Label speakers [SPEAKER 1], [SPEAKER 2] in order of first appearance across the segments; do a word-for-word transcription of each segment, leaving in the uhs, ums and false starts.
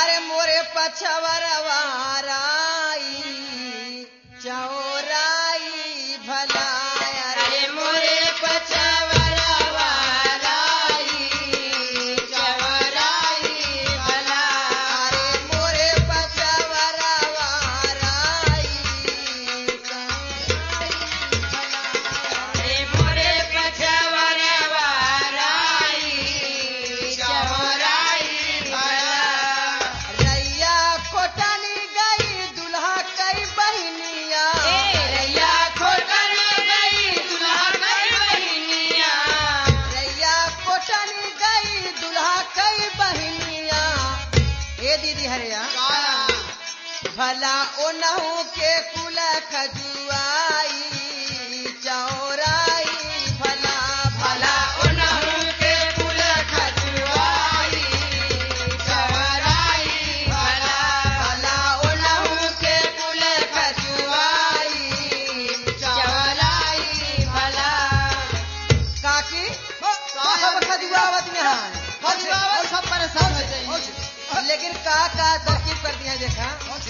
[SPEAKER 1] अरे मोरे पछवरवाराई चौराई भला अरे मोरे पछवरवाराई चौराई भला अरे मोरे पछवरवाराई अरे मोरे पछवरवाराई चौराई भला रैया खोटनी गई दुल्हा कई बहनिया रैया खोटनी गई दुल्हा कई बहनिया रैया खोटनी गई दुल्हा कई बहनिया ए दीदी हरिया भला ओनहु के कुल खजुआई चौराई भला भला ओनहु के कुल खजुआई चौराई भला भला ओनहु के कुल खजुआई चौराई भला काकी सब खजुआवत में है खजुआवत सब परेशान हो जाएंगे लेकिन का का तरकीब कर दिया देखा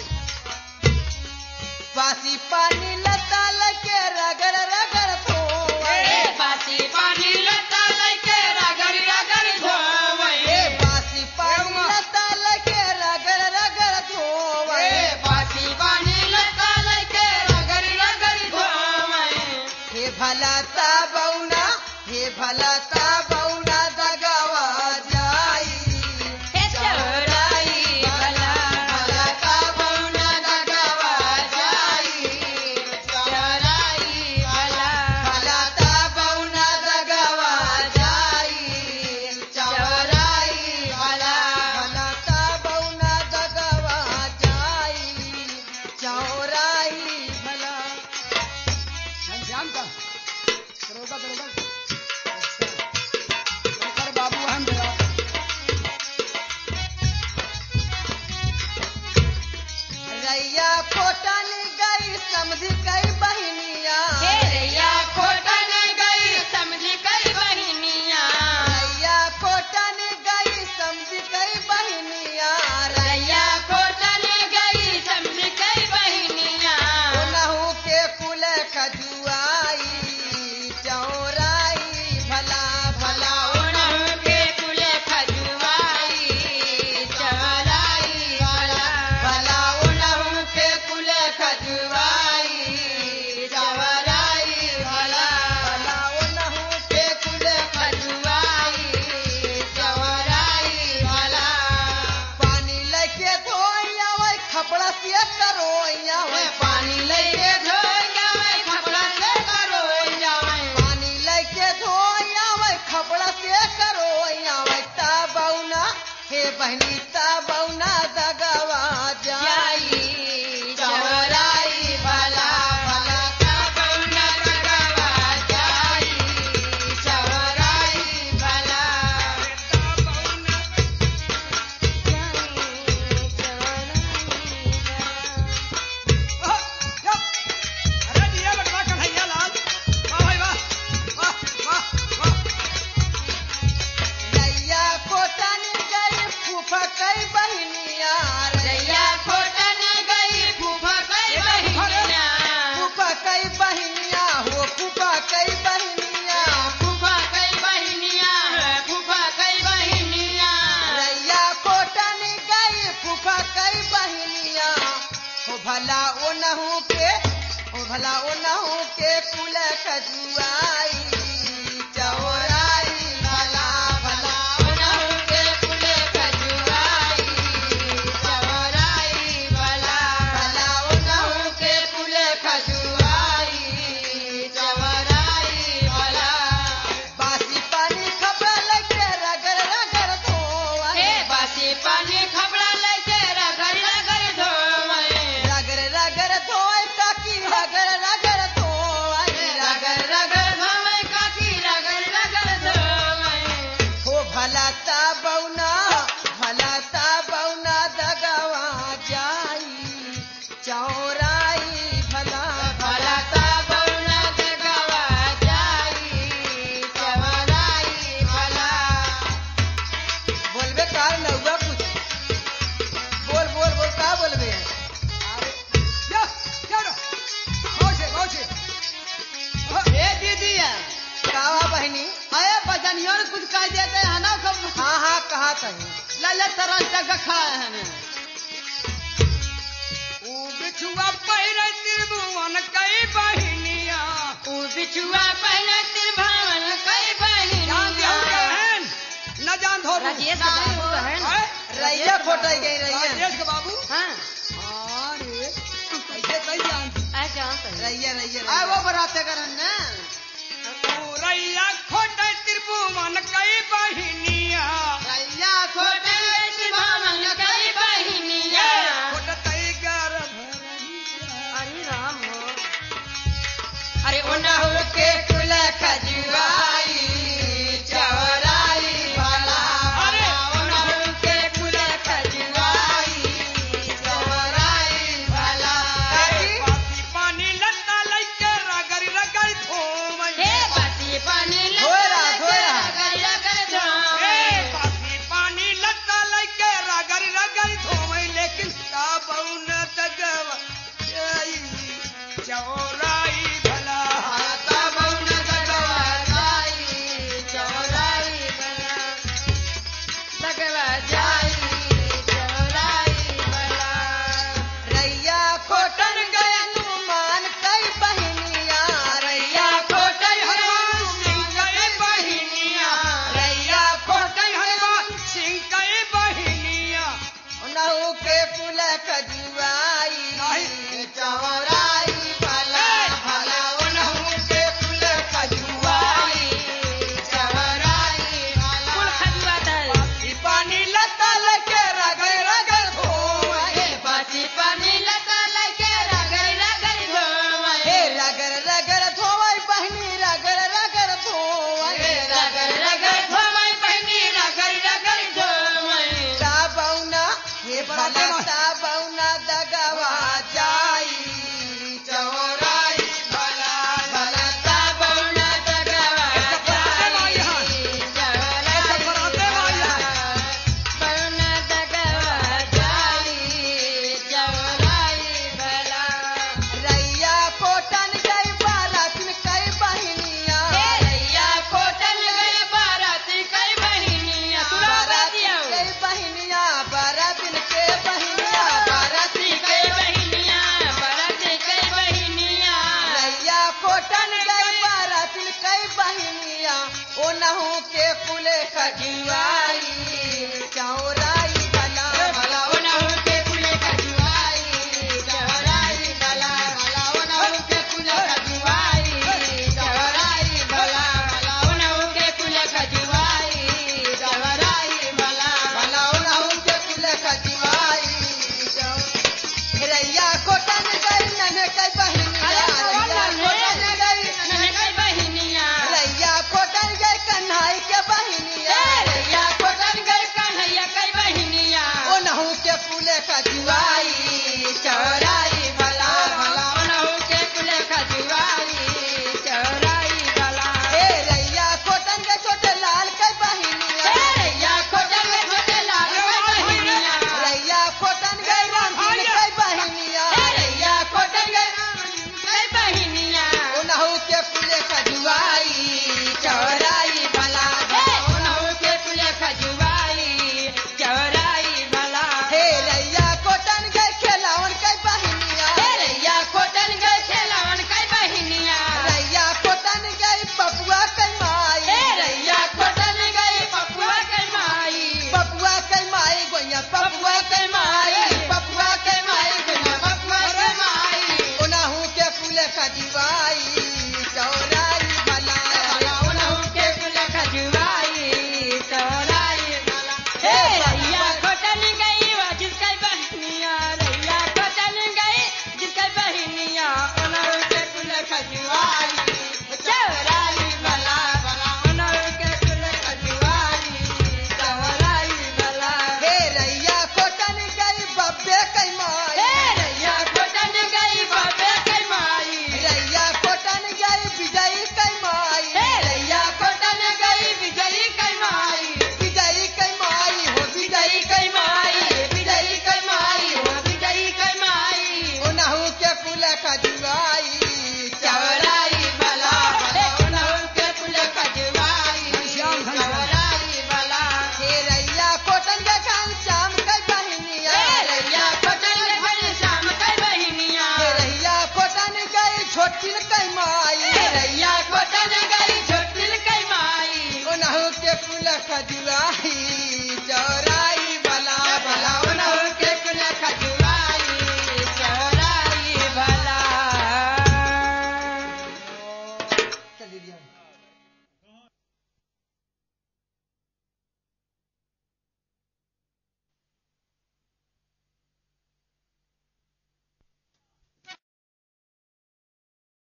[SPEAKER 1] बासी पानी लता लगे रगड़ रगड़ धोवे बासी पानी लता लगे रगड़ रगड़ धोवे बासी पानी लता लगे रगड़ रगड़ धोवे बासी पानी लता लगे रगड़ रगड़ धोवे हे भला ता बौना हे भला ता बौना दगावा जाई हे चौराई भला भला ता बौना दगावा जाई चौराई भला भला ता बौना दगावा जाई चौराई भला भला ता बौना दगावा जाई चौराई भला ध्यान का करोगा करोगा कर बाबू हम जरा रैया खोटन गई समझी कई बहनिया रैया खोटन गई समझी कई बहनिया रैया खोटन गई समझी कई बहनिया रैया खोटन गई समझी कई बहनिया ओनहु के कुल खजुआई चौराई भला भला ओनहु के कुल खजुआई चौराई भला भला ओनहु के कुल खजुआई चौराई भला भला ओनहु के कुल खजुआई चौराई भला पानी लेके धोइया वही खपड़ा से करोइया वही पानी लेके धोइया वही खपड़ा से करोइया वही पानी लेके धोइया वही खपड़ा से करोइया वही ता बौना हे बहनी ता बौना दगावा जाई चौराई भला भला ता बौना दगावा जाई चौराई भला ता बौना अरे दिया लगवा कन्हैया लाल वाह भाई वाह वाह वाह वाह रैया खोटन गई फूफा कई बहनिया रैया खोटन गई फूफा कई बहनिया फूफा कई बहनिया हो फूफा कई बहनिया फूफा कई बहनिया फूफा कई बहनिया रैया खोटन गई फूफा कई बहनिया हो भला ओनहु के हो भला ओनहु के कुल खजुआई चौराई भला भला ओनहु के कुल खजुआई चौराई भला भला ओनहु के कुल खजुआई चौराई भला बासी पानी खपड़ा लगे रगड़ रगड़ धोवे बासी पानी खपड़ा लगे रगड़ रगड़ धोवे रगड़ रगड़ धोए काकी रगड़ रगड़ धोए रगड़ रगड़ धोए तनियो ने कुछ कह देते है ना कब हाँ हाँ कहा कहीं लल्ले तरह तक खड़ा है ना
[SPEAKER 2] ऊ बिछुआ पहिरे त्रिभुवन कई बहिनिया
[SPEAKER 1] ऊ बिछुआ पहले त्रिभुवन कई बहिनिया
[SPEAKER 2] जान दिया बहन न जान धो
[SPEAKER 1] राजेश का बाबू बहन रैया खोटाई गई रैया
[SPEAKER 2] राजेश का बाबू
[SPEAKER 1] हां
[SPEAKER 2] अरे कैसे कई जान
[SPEAKER 1] आ जान रैया रैया आ वो बराते करन ना
[SPEAKER 2] ऊ रैया खोटे त्रिभुवन कई बहिनी